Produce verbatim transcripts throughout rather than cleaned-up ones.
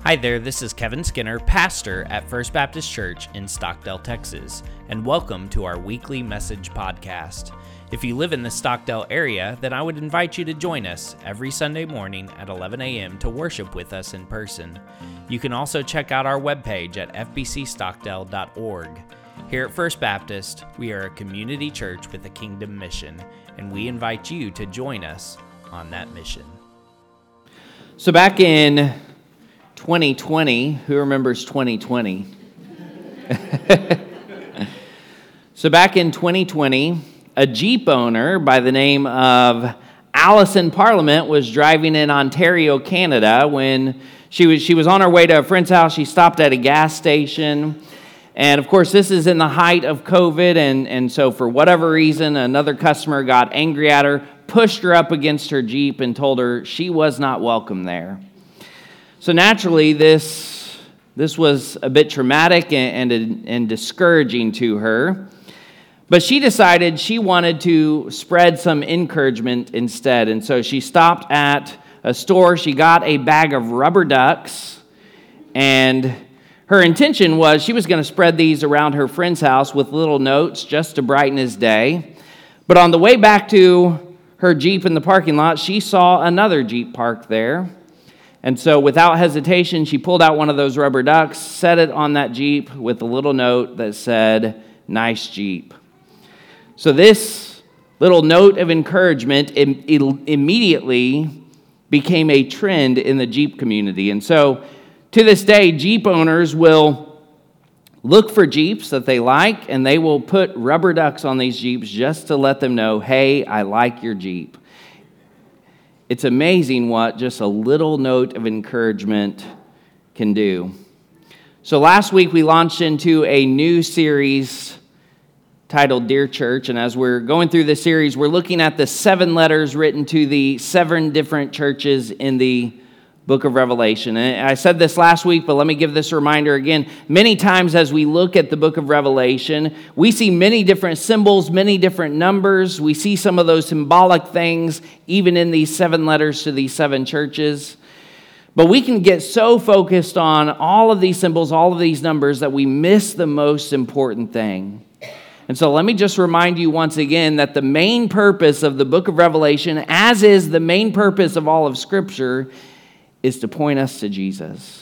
Hi there, this is Kevin Skinner, pastor at First Baptist Church in Stockdale, Texas, and welcome to our weekly message podcast. If you live in the Stockdale area, then I would invite you to join us every Sunday morning at eleven a.m. to worship with us in person. You can also check out our webpage at f b c stockdale dot org. Here at First Baptist, we are a community church with a kingdom mission, and we invite you to join us on that mission. So back in twenty twenty, who remembers twenty twenty? So back in twenty twenty, a Jeep owner by the name of Allison Parliament was driving in Ontario, Canada, when she was she was on her way to a friend's house. She stopped at a gas station. And of course, this is in the height of COVID, and, and so for whatever reason, another customer got angry at her, pushed her up against her Jeep, and told her she was not welcome there. So naturally, this this was a bit traumatic and, and, and discouraging to her. But she decided she wanted to spread some encouragement instead. And so she stopped at a store. She got a bag of rubber ducks. And her intention was she was going to spread these around her friend's house with little notes just to brighten his day. But on the way back to her Jeep in the parking lot, she saw another Jeep parked there. And so without hesitation, she pulled out one of those rubber ducks, set it on that Jeep with a little note that said, "Nice Jeep." So this little note of encouragement im- immediately became a trend in the Jeep community. And so to this day, Jeep owners will look for Jeeps that they like, and they will put rubber ducks on these Jeeps just to let them know, hey, I like your Jeep. It's amazing what just a little note of encouragement can do. So last week we launched into a new series titled Dear Church, and as we're going through this series, we're looking at the seven letters written to the seven different churches in the book of Revelation. And I said this last week, but let me give this reminder again. Many times as we look at the book of Revelation, we see many different symbols, many different numbers. We see some of those symbolic things even in these seven letters to these seven churches. But we can get so focused on all of these symbols, all of these numbers, that we miss the most important thing. And so let me just remind you once again that the main purpose of the book of Revelation, as is the main purpose of all of Scripture, is to point us to Jesus.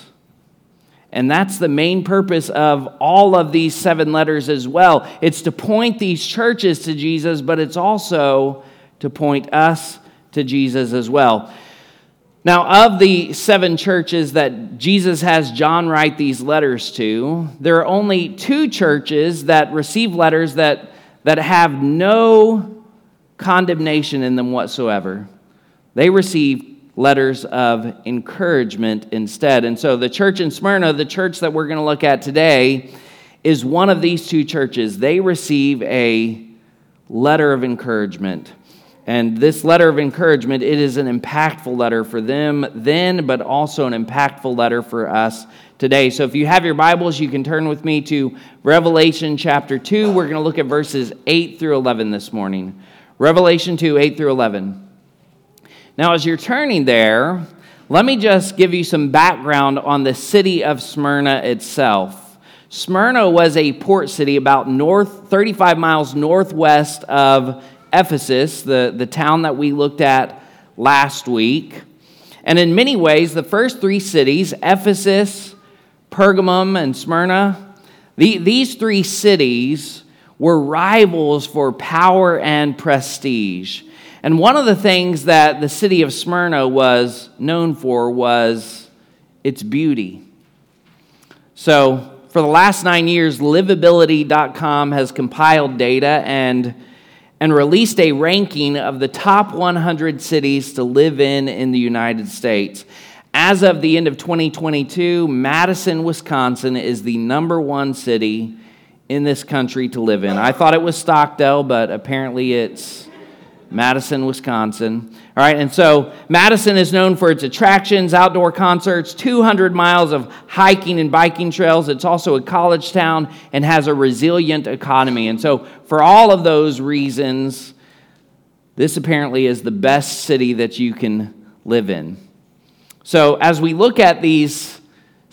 And that's the main purpose of all of these seven letters as well. It's to point these churches to Jesus, but it's also to point us to Jesus as well. Now, of the seven churches that Jesus has John write these letters to, there are only two churches that receive letters that, that have no condemnation in them whatsoever. They receive letters of encouragement instead. And so the church in Smyrna, the church that we're going to look at today, is one of these two churches. They receive a letter of encouragement. And this letter of encouragement, it is an impactful letter for them then, but also an impactful letter for us today. So if you have your Bibles, you can turn with me to Revelation chapter two. We're going to look at verses eight through eleven this morning. Revelation two, eight through eleven. Now, as you're turning there, let me just give you some background on the city of Smyrna itself. Smyrna was a port city about north, thirty-five miles northwest of Ephesus, the, the town that we looked at last week. And in many ways, the first three cities, Ephesus, Pergamum, and Smyrna, the, these three cities were rivals for power and prestige. And one of the things that the city of Smyrna was known for was its beauty. So for the last nine years, livability dot com has compiled data and, and released a ranking of the top one hundred cities to live in in the United States. As of the end of twenty twenty-two, Madison, Wisconsin is the number one city in this country to live in. I thought it was Stockdale, but apparently it's Madison, Wisconsin. All right, and so Madison is known for its attractions, outdoor concerts, two hundred miles of hiking and biking trails. It's also a college town and has a resilient economy. And so for all of those reasons, this apparently is the best city that you can live in. So as we look at these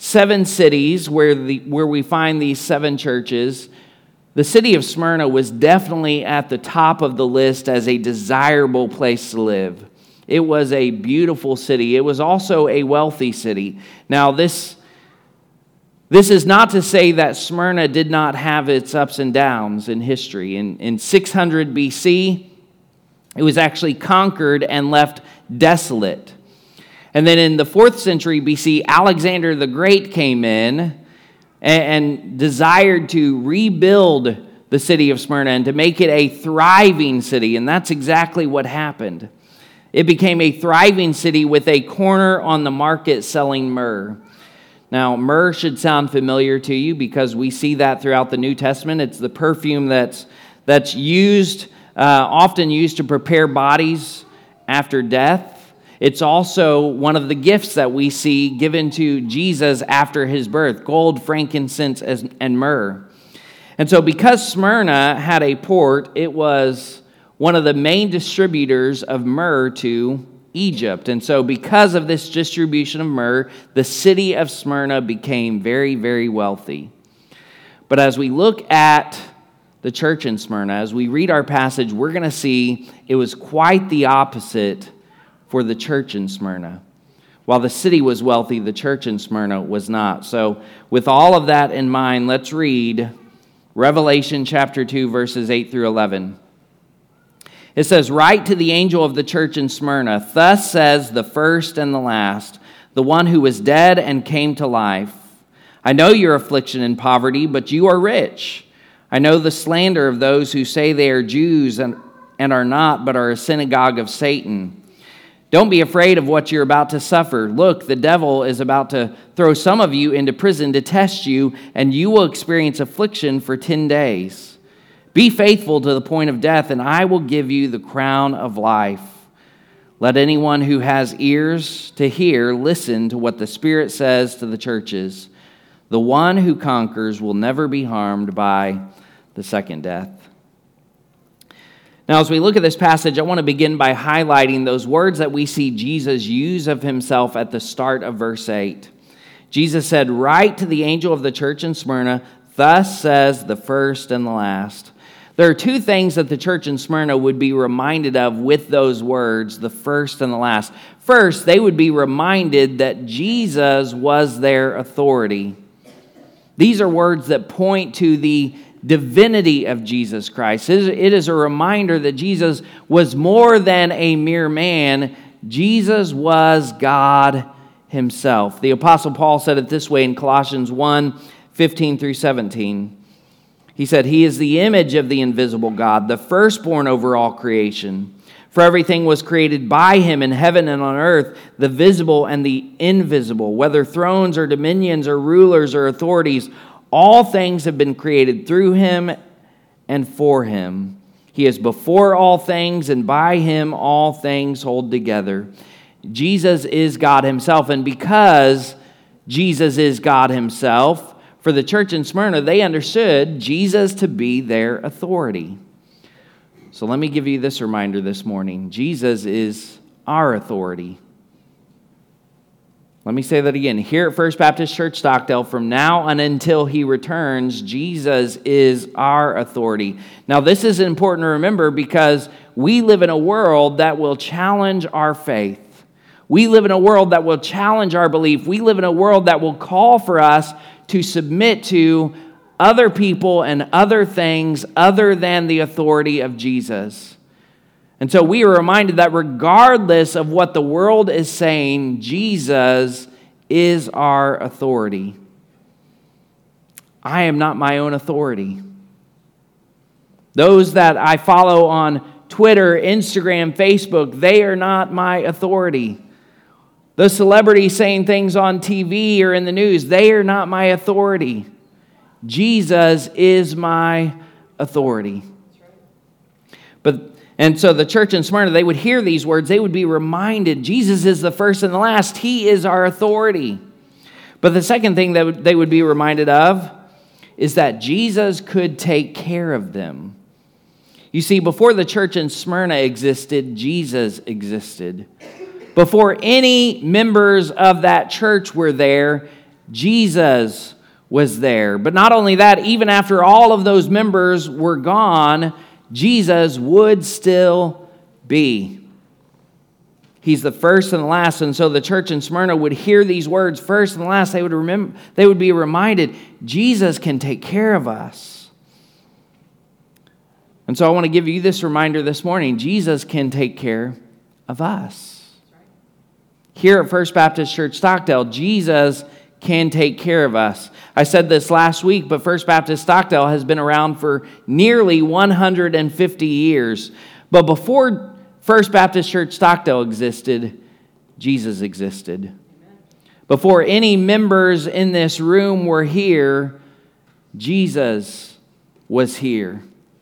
seven cities where the where we find these seven churches, the city of Smyrna was definitely at the top of the list as a desirable place to live. It was a beautiful city. It was also a wealthy city. Now, this, this is not to say that Smyrna did not have its ups and downs in history. In, in six hundred B C, it was actually conquered and left desolate. And then in the fourth century B C, Alexander the Great came in and, and desired to rebuild the city of Smyrna and to make it a thriving city. And that's exactly what happened. It became a thriving city with a corner on the market selling myrrh. Now, myrrh should sound familiar to you because we see that throughout the New Testament. It's the perfume that's, that's used, uh, often used to prepare bodies after death. It's also one of the gifts that we see given to Jesus after his birth, gold, frankincense, and myrrh. And so because Smyrna had a port, it was one of the main distributors of myrrh to Egypt. And so because of this distribution of myrrh, the city of Smyrna became very, very wealthy. But as we look at the church in Smyrna, as we read our passage, we're going to see it was quite the opposite for the church in Smyrna. While the city was wealthy, the church in Smyrna was not. So with all of that in mind, let's read Revelation chapter two, verses eight through eleven. It says, "Write to the angel of the church in Smyrna, thus says the first and the last, the one who was dead and came to life. I know your affliction and poverty, but you are rich. I know the slander of those who say they are Jews and, and are not, but are a synagogue of Satan. Don't be afraid of what you're about to suffer. Look, the devil is about to throw some of you into prison to test you, and you will experience affliction for ten days. Be faithful to the point of death, and I will give you the crown of life. Let anyone who has ears to hear listen to what the Spirit says to the churches. The one who conquers will never be harmed by the second death." Now, as we look at this passage, I want to begin by highlighting those words that we see Jesus use of himself at the start of verse eight. Jesus said, "Write to the angel of the church in Smyrna, thus says the first and the last." There are two things that the church in Smyrna would be reminded of with those words, the first and the last. First, they would be reminded that Jesus was their authority. These are words that point to the divinity of Jesus Christ. It is a reminder that Jesus was more than a mere man. Jesus was God himself. The Apostle Paul said it this way in Colossians one, fifteen through seventeen. He said, "He is the image of the invisible God, the firstborn over all creation. For everything was created by him in heaven and on earth, the visible and the invisible, whether thrones or dominions or rulers or authorities, all things have been created through him and for him. He is before all things, and by him all things hold together." Jesus is God himself, and because Jesus is God himself, for the church in Smyrna, they understood Jesus to be their authority. So let me give you this reminder this morning. Jesus is our authority. Let me say that again. Here at First Baptist Church Stockdale, from now on until he returns, Jesus is our authority. Now, this is important to remember because we live in a world that will challenge our faith. We live in a world that will challenge our belief. We live in a world that will call for us to submit to other people and other things other than the authority of Jesus. And so we are reminded that regardless of what the world is saying, Jesus is our authority. I am not my own authority. Those that I follow on Twitter, Instagram, Facebook, they are not my authority. The celebrities saying things on T V or in the news, they are not my authority. Jesus is my authority. But and so the church in Smyrna, they would hear these words, they would be reminded, Jesus is the first and the last. He is our authority. But the second thing that they would be reminded of is that Jesus could take care of them. You see, before the church in Smyrna existed, Jesus existed. Before any members of that church were there, Jesus was there. But not only that, even after all of those members were gone, Jesus would still be. He's the first and the last. And so the church in Smyrna would hear these words, first and last. They would remember, they would be reminded, Jesus can take care of us. And so I want to give you this reminder this morning. Jesus can take care of us. Here at First Baptist Church Stockdale, Jesus can take care of us. I said this last week, but First Baptist Stockdale has been around for nearly one hundred fifty years. But before First Baptist Church Stockdale existed, Jesus existed. Before any members in this room were here, Jesus was here.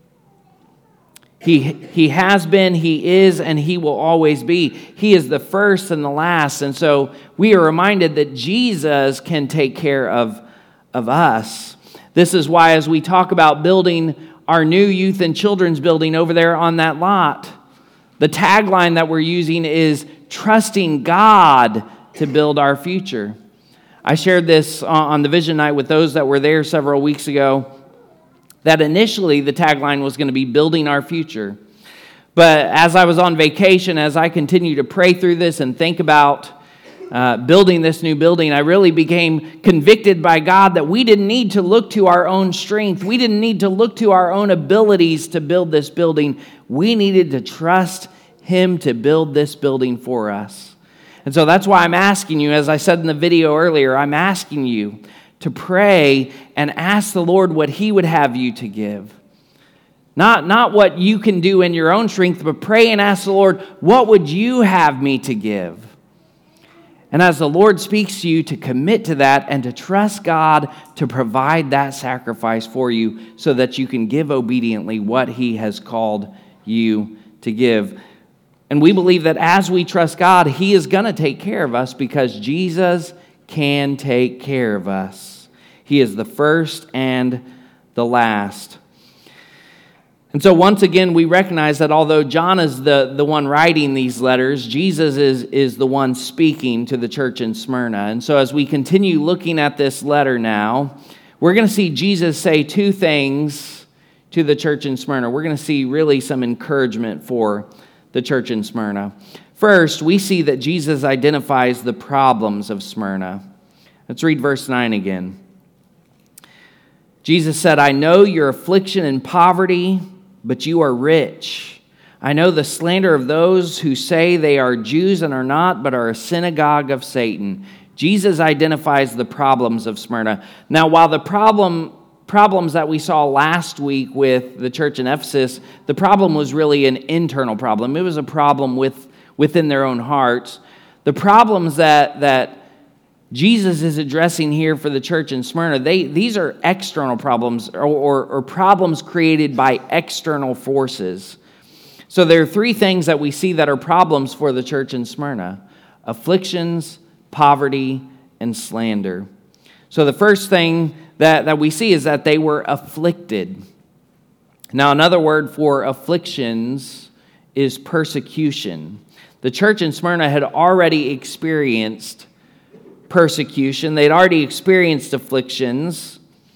He, he has been, He is, and He will always be. He is the first and the last. And so we are reminded that Jesus can take care of, of us. This is why as we talk about building our new youth and children's building over there on that lot, the tagline that we're using is trusting God to build our future. I shared this on the Vision Night with those that were there several weeks ago, that initially the tagline was going to be building our future. But as I was on vacation, as I continued to pray through this and think about uh, building this new building, I really became convicted by God that we didn't need to look to our own strength. We didn't need to look to our own abilities to build this building. We needed to trust Him to build this building for us. And so that's why I'm asking you, as I said in the video earlier, I'm asking you to pray and ask the Lord what He would have you to give. Not, not what you can do in your own strength, but pray and ask the Lord, what would you have me to give? And as the Lord speaks to you, to commit to that and to trust God to provide that sacrifice for you so that you can give obediently what He has called you to give. And we believe that as we trust God, He is going to take care of us because Jesus can take care of us. He is the first and the last. And so once again, we recognize that although John is the, the one writing these letters, Jesus is, is the one speaking to the church in Smyrna. And so as we continue looking at this letter now, we're going to see Jesus say two things to the church in Smyrna. We're going to see really some encouragement for the church in Smyrna. First, we see that Jesus identifies the problems of Smyrna. Let's read verse nine again. Jesus said, I know your affliction and poverty, but you are rich. I know the slander of those who say they are Jews and are not, but are a synagogue of Satan. Jesus identifies the problems of Smyrna. Now, while the problem problems that we saw last week with the church in Ephesus, the problem was really an internal problem. It was a problem with within their own hearts. The problems that that Jesus is addressing here for the church in Smyrna, they, these are external problems or, or, or problems created by external forces. So there are three things that we see that are problems for the church in Smyrna: afflictions, poverty, and slander. So the first thing that, that we see is that they were afflicted. Now, another word for afflictions is persecution. The church in Smyrna had already experienced persecution. They'd already experienced afflictions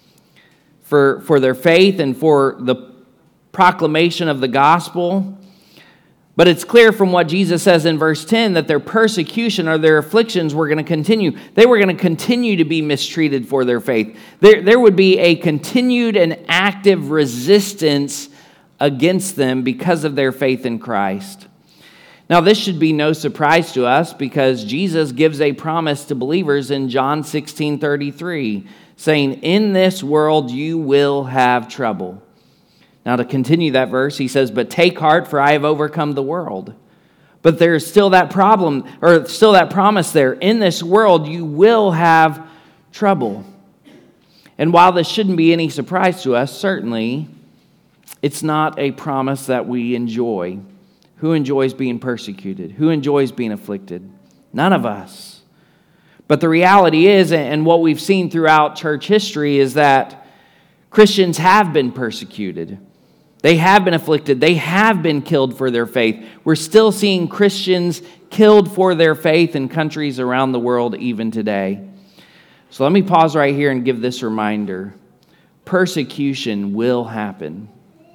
for, for their faith and for the proclamation of the gospel. But it's clear from what Jesus says in verse ten that their persecution or their afflictions were going to continue. They were going to continue to be mistreated for their faith. There, there would be a continued and active resistance against them because of their faith in Christ. Now, this should be no surprise to us because Jesus gives a promise to believers in John sixteen thirty-three, saying, in this world you will have trouble. Now, to continue that verse, he says, but take heart, for I have overcome the world. But there's still that problem, or still that promise there. In this world you will have trouble. And while this shouldn't be any surprise to us, certainly, it's not a promise that we enjoy. Who enjoys being persecuted? Who enjoys being afflicted? None of us. But the reality is, and what we've seen throughout church history, is that Christians have been persecuted. They have been afflicted. They have been killed for their faith. We're still seeing Christians killed for their faith in countries around the world even today. So let me pause right here and give this reminder. Persecution will happen.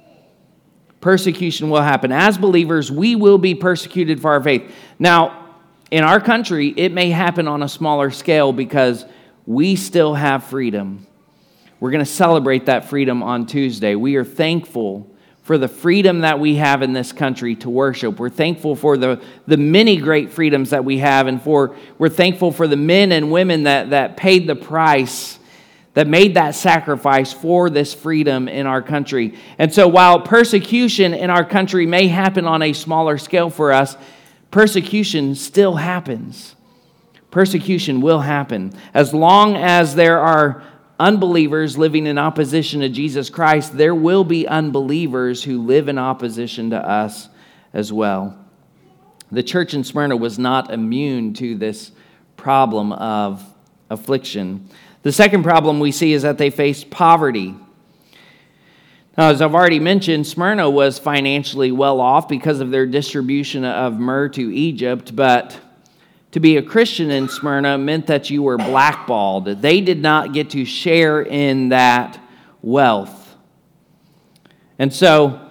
Persecution will happen. As believers, we will be persecuted for our faith. Now, in our country, it may happen on a smaller scale because we still have freedom. We're going to celebrate that freedom on Tuesday. We are thankful for the freedom that we have in this country to worship. We're thankful for the, the many great freedoms that we have, and for we're thankful for the men and women that, that paid the price, that made that sacrifice for this freedom in our country. And so while persecution in our country may happen on a smaller scale for us, persecution still happens. Persecution will happen. As long as there are unbelievers living in opposition to Jesus Christ, there will be unbelievers who live in opposition to us as well. The church in Smyrna was not immune to this problem of affliction. The second problem we see is that they faced poverty. Now, as I've already mentioned, Smyrna was financially well off because of their distribution of myrrh to Egypt, but to be a Christian in Smyrna meant that you were blackballed. They did not get to share in that wealth. And so,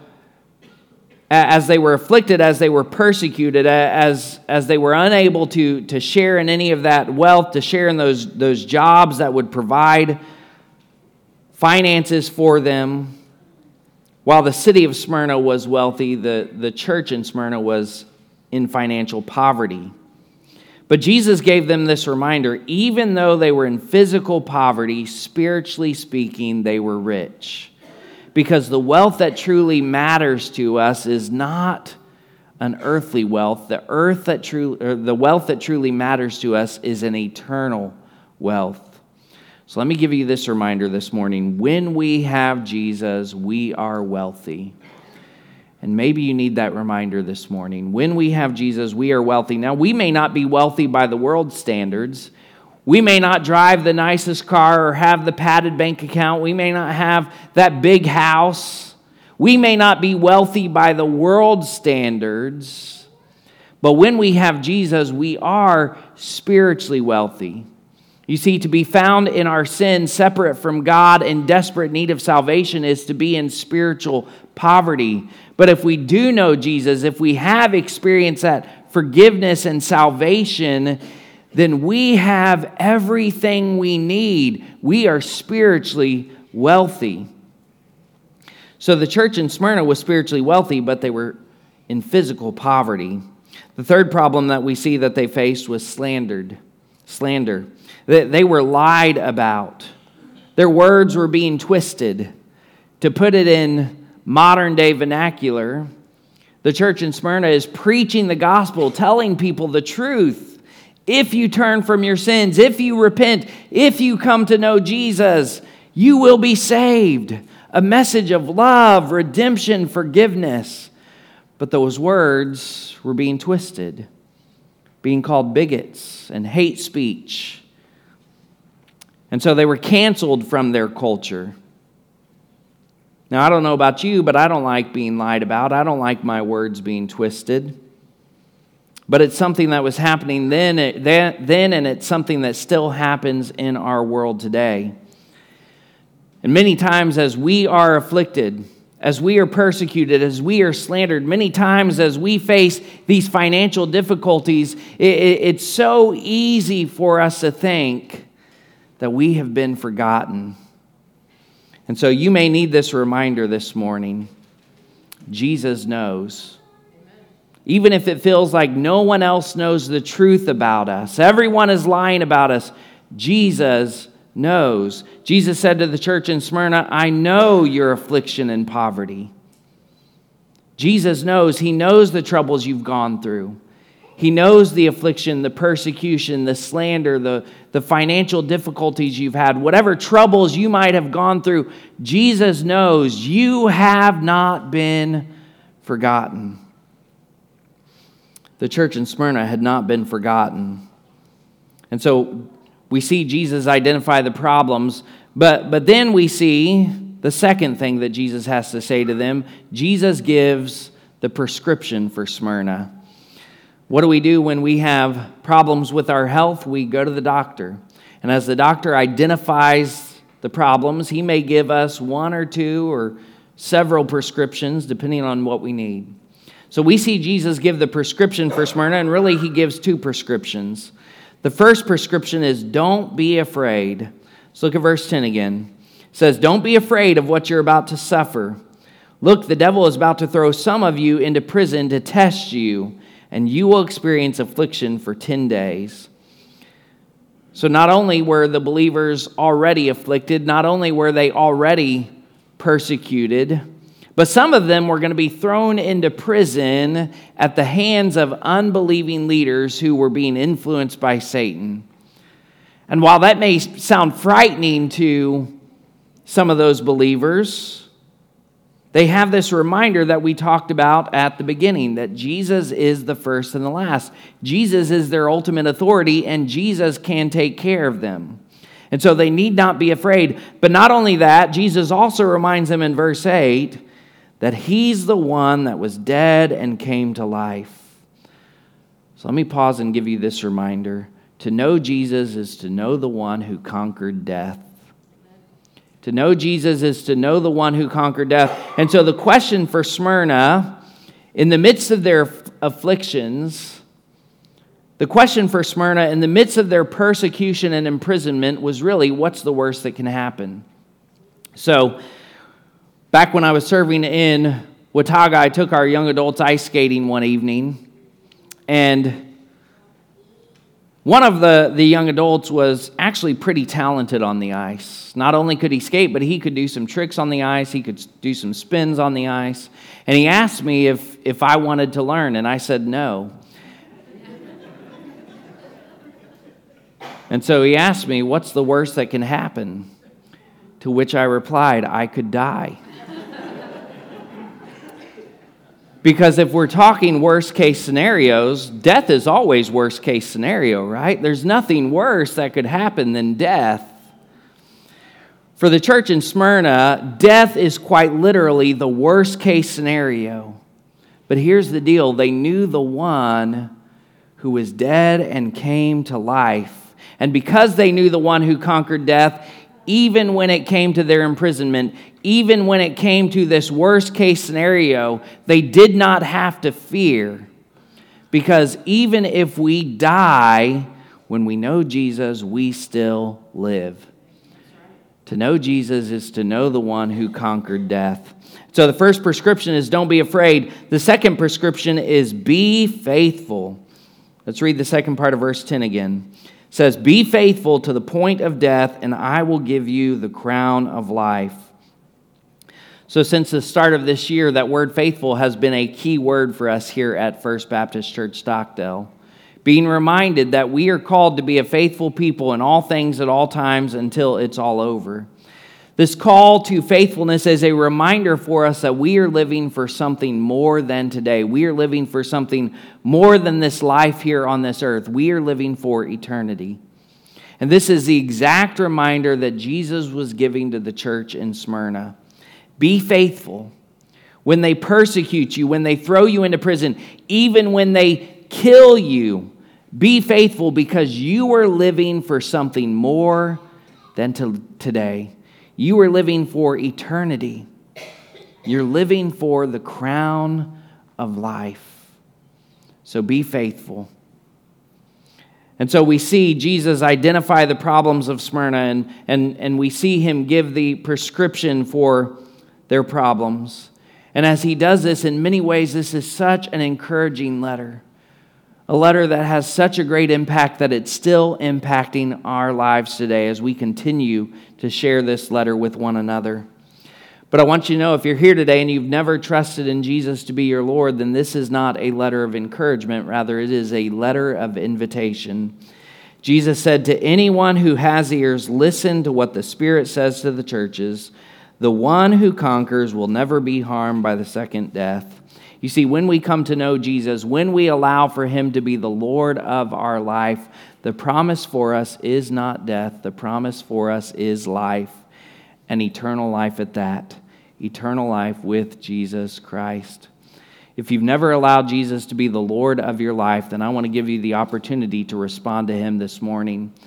as they were afflicted, as they were persecuted, as, as they were unable to, to share in any of that wealth, to share in those, those jobs that would provide finances for them, while the city of Smyrna was wealthy, the, the church in Smyrna was in financial poverty. But Jesus gave them this reminder: even though they were in physical poverty, spiritually speaking, they were rich. Because the wealth that truly matters to us is not an earthly wealth. The earth that true, or the wealth that truly matters to us is an eternal wealth. So let me give you this reminder this morning. When we have Jesus, we are wealthy. And maybe you need that reminder this morning. When we have Jesus, we are wealthy. Now, we may not be wealthy by the world's standards. We may not drive the nicest car or have the padded bank account. We may not have that big house. We may not be wealthy by the world's standards. But when we have Jesus, we are spiritually wealthy. You see, to be found in our sin, separate from God, in desperate need of salvation, is to be in spiritual poverty. But if we do know Jesus, if we have experienced that forgiveness and salvation, then we have everything we need. We are spiritually wealthy. So the church in Smyrna was spiritually wealthy, but they were in physical poverty. The third problem that we see that they faced was slandered. Slander. They were lied about. Their words were being twisted. To put it in modern day vernacular, the church in Smyrna is preaching the gospel, telling people the truth. If you turn from your sins, if you repent, if you come to know Jesus, you will be saved. A message of love, redemption, forgiveness. But those words were being twisted, being called bigots and hate speech. And so they were canceled from their culture. Now, I don't know about you, but I don't like being lied about. I don't like my words being twisted. But it's something that was happening then, then, and it's something that still happens in our world today. And many times as we are afflicted, as we are persecuted, as we are slandered, many times as we face these financial difficulties, it's so easy for us to think that we have been forgotten. And so you may need this reminder this morning. Jesus knows. Even if it feels like no one else knows the truth about us, everyone is lying about us, Jesus knows. Jesus said to the church in Smyrna, I know your affliction and poverty. Jesus knows. He knows the troubles you've gone through. He knows the affliction, the persecution, the slander, the, the financial difficulties you've had, whatever troubles you might have gone through. Jesus knows you have not been forgotten. The church in Smyrna had not been forgotten. And so we see Jesus identify the problems, but, but then we see the second thing that Jesus has to say to them. Jesus gives the prescription for Smyrna. What do we do when we have problems with our health? We go to the doctor. And as the doctor identifies the problems, he may give us one or two or several prescriptions, depending on what we need. So we see Jesus give the prescription for Smyrna, and really he gives two prescriptions. The first prescription is don't be afraid. Let's look at verse ten again. It says, don't be afraid of what you're about to suffer. Look, the devil is about to throw some of you into prison to test you, and you will experience affliction for ten days. So not only were the believers already afflicted, not only were they already persecuted, but some of them were going to be thrown into prison at the hands of unbelieving leaders who were being influenced by Satan. And while that may sound frightening to some of those believers, they have this reminder that we talked about at the beginning, that Jesus is the first and the last. Jesus is their ultimate authority, and Jesus can take care of them. And so they need not be afraid. But not only that, Jesus also reminds them in verse eight that he's the one that was dead and came to life. So let me pause and give you this reminder. To know Jesus is to know the one who conquered death. To know Jesus is to know the one who conquered death. And so the question for Smyrna, in the midst of their afflictions, the question for Smyrna in the midst of their persecution and imprisonment was really, what's the worst that can happen? So, back when I was serving in Watauga, I took our young adults ice skating one evening, and one of the, the young adults was actually pretty talented on the ice. Not only could he skate, but he could do some tricks on the ice. He could do some spins on the ice. And he asked me if, if I wanted to learn, and I said no. And so he asked me, what's the worst that can happen? To which I replied, I could die. Because if we're talking worst case scenarios, death is always worst case scenario, right? There's nothing worse that could happen than death. For the church in Smyrna, death is quite literally the worst case scenario. But here's the deal. They knew the one who was dead and came to life. And because they knew the one who conquered death, even when it came to their imprisonment, even when it came to this worst case scenario, they did not have to fear. Because even if we die, when we know Jesus, we still live. To know Jesus is to know the one who conquered death. So the first prescription is don't be afraid. The second prescription is be faithful. Let's read the second part of verse ten again. It says, be faithful to the point of death, and I will give you the crown of life. So since the start of this year, that word faithful has been a key word for us here at First Baptist Church Stockdale. Being reminded that we are called to be a faithful people in all things at all times until it's all over. This call to faithfulness is a reminder for us that we are living for something more than today. We are living for something more than this life here on this earth. We are living for eternity. And this is the exact reminder that Jesus was giving to the church in Smyrna. Be faithful. When they persecute you, when they throw you into prison, even when they kill you, be faithful because you are living for something more than to today. You are living for eternity. You're living for the crown of life. So be faithful. And so we see Jesus identify the problems of Smyrna, and, and, and we see him give the prescription for their problems. And as he does this, in many ways, this is such an encouraging letter. A letter that has such a great impact that it's still impacting our lives today as we continue to share this letter with one another. But I want you to know, if you're here today and you've never trusted in Jesus to be your Lord, then this is not a letter of encouragement. Rather, it is a letter of invitation. Jesus said to anyone who has ears, listen to what the Spirit says to the churches. The one who conquers will never be harmed by the second death. You see, when we come to know Jesus, when we allow for him to be the Lord of our life, the promise for us is not death. The promise for us is life, and eternal life at that. Eternal life with Jesus Christ. If you've never allowed Jesus to be the Lord of your life, then I want to give you the opportunity to respond to him this morning.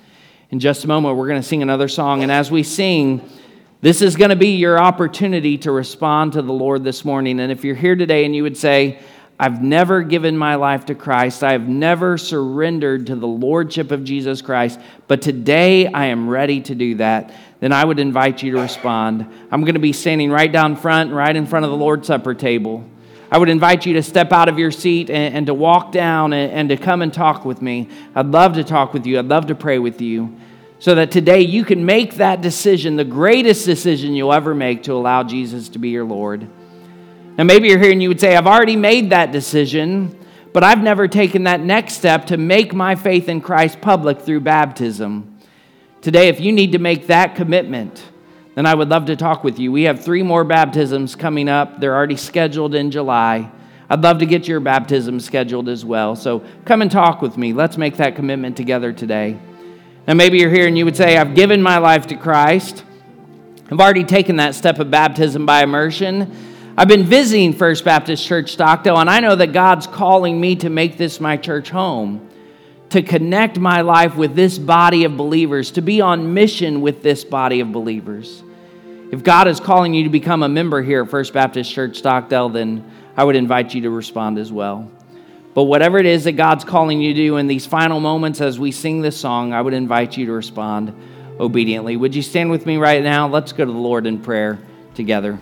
In just a moment, we're going to sing another song. And as we sing, this is going to be your opportunity to respond to the Lord this morning. And if you're here today and you would say, I've never given my life to Christ, I have never surrendered to the Lordship of Jesus Christ, but today I am ready to do that, then I would invite you to respond. I'm going to be standing right down front, right in front of the Lord's Supper table. I would invite you to step out of your seat and, and to walk down and, and to come and talk with me. I'd love to talk with you. I'd love to pray with you so that today you can make that decision, the greatest decision you'll ever make, to allow Jesus to be your Lord. Now, maybe you're here and you would say, I've already made that decision, but I've never taken that next step to make my faith in Christ public through baptism. Today, if you need to make that commitment, then I would love to talk with you. We have three more baptisms coming up. They're already scheduled in July. I'd love to get your baptism scheduled as well. So come and talk with me. Let's make that commitment together today. Now, maybe you're here and you would say, I've given my life to Christ. I've already taken that step of baptism by immersion. I've been visiting First Baptist Church Stockdale, and I know that God's calling me to make this my church home, to connect my life with this body of believers, to be on mission with this body of believers. If God is calling you to become a member here at First Baptist Church Stockdale, then I would invite you to respond as well. But whatever it is that God's calling you to do in these final moments as we sing this song, I would invite you to respond obediently. Would you stand with me right now? Let's go to the Lord in prayer together.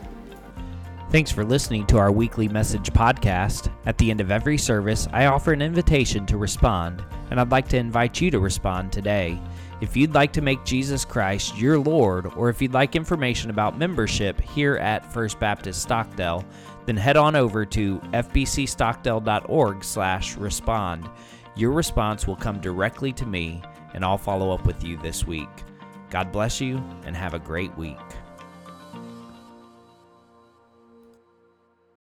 Thanks for listening to our weekly message podcast. At the end of every service, I offer an invitation to respond, and I'd like to invite you to respond today. If you'd like to make Jesus Christ your Lord, or if you'd like information about membership here at First Baptist Stockdale, then head on over to f b c stockdale dot org slash respond. Your response will come directly to me, and I'll follow up with you this week. God bless you, and have a great week.